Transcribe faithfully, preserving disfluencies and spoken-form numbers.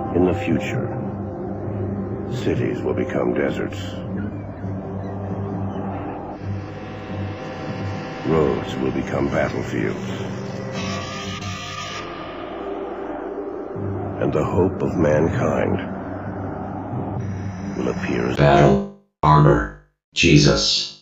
In the future, cities will become deserts. Roads will become battlefields. And the hope of mankind will appear as battle armor, Jesus.